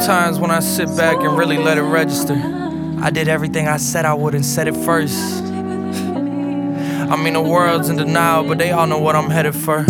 times when I sit back and really let it register. I did everything I said I would and said it first. I mean, the world's in denial, but they all know what I'm headed for.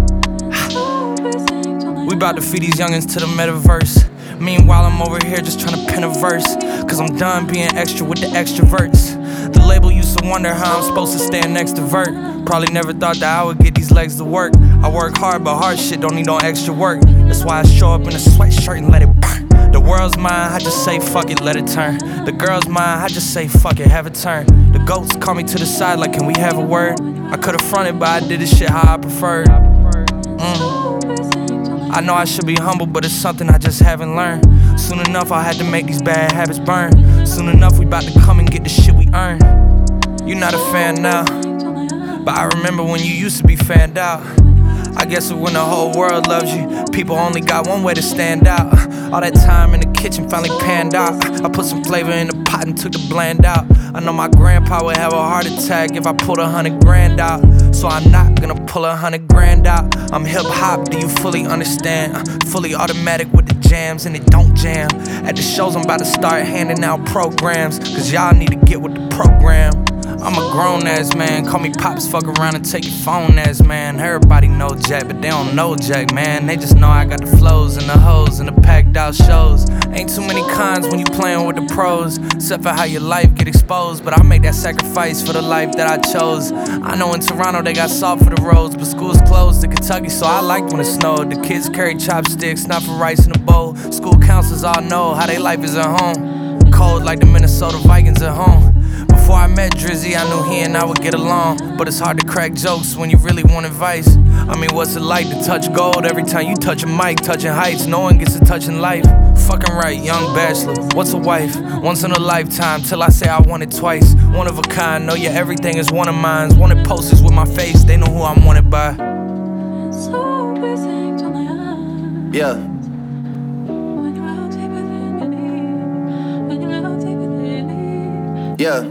We about to feed these youngins to the metaverse. Meanwhile, I'm over here just trying to pen a verse, cause I'm done being extra with the extroverts. The label used to wonder how I'm supposed to stand next to Vert. Probably never thought that I would get these legs to work. I work hard, but hard shit don't need no extra work. That's why I show up in a sweatshirt and let it burn. The world's mine, I just say fuck it, let it turn. The girl's mine, I just say fuck it, have it turn. The goats call me to the side like, can we have a word? I could've fronted, but I did this shit how I preferred. I know I should be humble, but it's something I just haven't learned. Soon enough, I had to make these bad habits burn. Soon enough, we about to come and get the shit we earn. You're not a fan now, but I remember when you used to be fanned out. I guess it's when the whole world loves you, people only got one way to stand out. All that time in the kitchen finally panned out. I put some flavor in the pot and took the bland out. I know my grandpa would have a heart attack if I pulled 100 grand out. So I'm not gonna pull 100 grand out. I'm hip hop, do you fully understand? Fully automatic with the jams and it don't jam. At the shows I'm about to start handing out programs, cause y'all need to get with the program. I'm a grown ass man, call me Pops, fuck around and take your phone ass man. Everybody know Jack, but they don't know Jack, man. They just know I got the flows and the hoes and the packed out shows. Ain't too many cons when you playing with the pros, except for how your life get exposed. But I make that sacrifice for the life that I chose. I know in Toronto they got salt for the roads, but school's closed in Kentucky, so I liked when it snowed. The kids carry chopsticks, not for rice in a bowl. School counselors all know how they life is at home. Cold like the Minnesota Vikings at home. Before I met Drizzy, I knew he and I would get along. But it's hard to crack jokes when you really want advice. I mean, what's it like to touch gold every time you touch a mic? Touching heights, no one gets to touch in life. Fucking right, young bachelor, what's a wife? Once in a lifetime, till I say I want it twice. One of a kind, know your everything is one of mine. Wanted posters with my face, they know who I'm wanted by. Yeah. Yeah.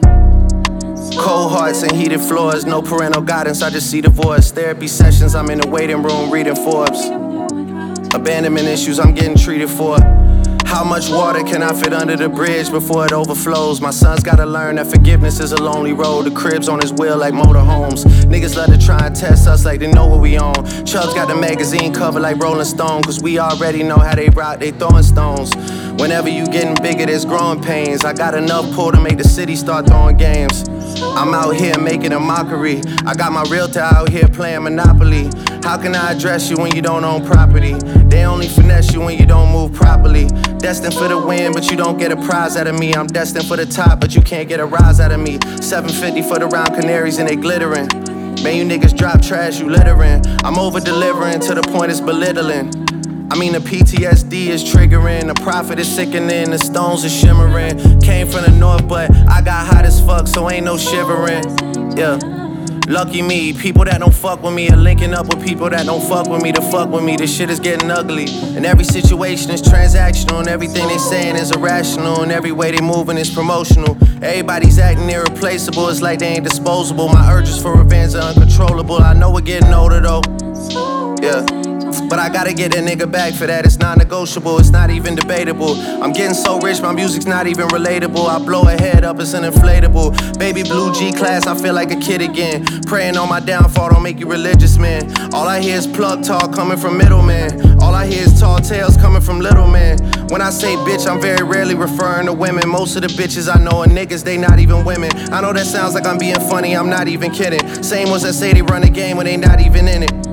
Cold hearts and heated floors, no parental guidance, I just see divorce. Therapy sessions, I'm in the waiting room reading Forbes. Abandonment issues, I'm getting treated for. How much water can I fit under the bridge before it overflows? My son's gotta learn that forgiveness is a lonely road. The crib's on his wheel like motorhomes. Niggas love to try and test us like they know what we own. Chubbs got the magazine cover like Rolling Stone, cause we already know how they rock, they throwing stones. Whenever you getting bigger, there's growing pains. I got enough pull to make the city start throwing games. I'm out here making a mockery. I got my realtor out here playing Monopoly. How can I address you when you don't own property? They only finesse you when you don't move properly. Destined for the win, but you don't get a prize out of me. I'm destined for the top, but you can't get a rise out of me. 750 for the round canaries and they glittering. Man, you niggas drop trash, you littering. I'm over delivering to the point it's belittling. I mean, the PTSD is triggering, the profit is sickening, the stones are shimmering. Came from the north, but I got hot as fuck, so ain't no shivering. Yeah. Lucky me, people that don't fuck with me are linking up with people that don't fuck with me to fuck with me. This shit is getting ugly, and every situation is transactional, and everything they saying is irrational, and every way they moving is promotional. Everybody's acting irreplaceable, it's like they ain't disposable. My urges for revenge are uncontrollable. I know we're getting older though, yeah. But I gotta get a nigga back for that, it's non-negotiable, it's not even debatable. I'm getting so rich, my music's not even relatable. I blow a head up, it's an inflatable. Baby blue G-class, I feel like a kid again. Praying on my downfall, don't make you religious, man. All I hear is plug talk coming from middlemen. All I hear is tall tales coming from little men. When I say bitch, I'm very rarely referring to women. Most of the bitches I know are niggas, they not even women. I know that sounds like I'm being funny, I'm not even kidding. Same ones that say they run the game when they not even in it.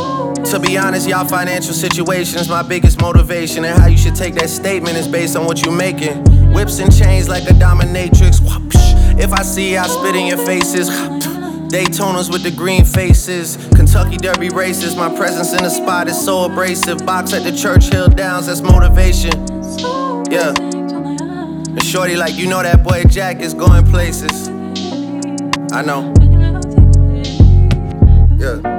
To be honest, y'all financial situation is my biggest motivation, and how you should take that statement is based on what you making. Whips and chains like a dominatrix. If I see I spit in your faces. Daytonas with the green faces, Kentucky Derby races. My presence in the spot is so abrasive. Box at the Churchill Downs, that's motivation. Yeah. And shorty like, you know that boy Jack is going places. I know. Yeah.